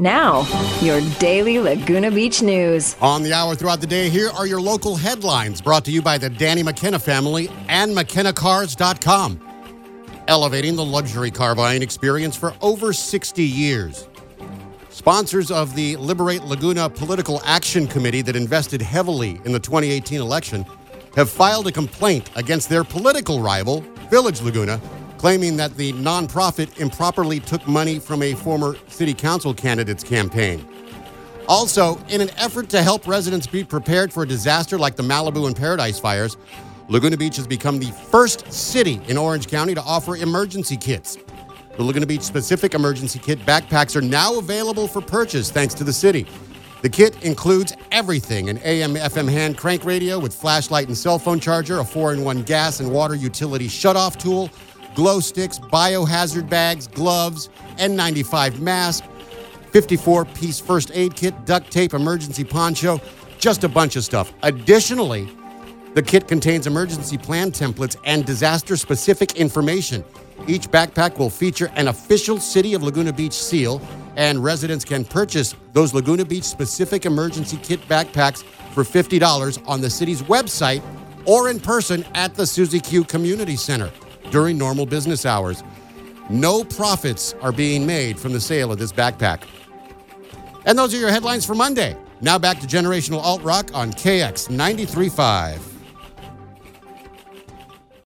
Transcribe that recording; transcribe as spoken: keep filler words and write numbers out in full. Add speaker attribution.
Speaker 1: Now, your daily Laguna Beach news.
Speaker 2: On the hour throughout the day, here are your local headlines brought to you by the Danny McKenna family and McKenna Cars dot com. Elevating the luxury car buying experience for over sixty years. Sponsors of the Liberate Laguna Political Action Committee that invested heavily in the twenty eighteen election have filed a complaint against their political rival, Village Laguna, claiming that the nonprofit improperly took money from a former city council candidate's campaign. Also, in an effort to help residents be prepared for a disaster like the Malibu and Paradise fires, Laguna Beach has become the first city in Orange County to offer emergency kits. The Laguna Beach specific emergency kit backpacks are now available for purchase thanks to the city. The kit includes everything: an A M F M hand crank radio with flashlight and cell phone charger, a four in one gas and water utility shutoff tool, glow sticks, biohazard bags, gloves, N ninety-five mask, fifty-four piece first aid kit, duct tape, emergency poncho, just a bunch of stuff. Additionally, the kit contains emergency plan templates and disaster-specific information. Each backpack will feature an official City of Laguna Beach seal, and residents can purchase those Laguna Beach-specific emergency kit backpacks for fifty dollars on the city's website or in person at the Suzy Q Community Center during normal business hours. No profits are being made from the sale of this backpack. And those are your headlines for Monday. Now back to Generational Alt Rock on K X ninety-three point five.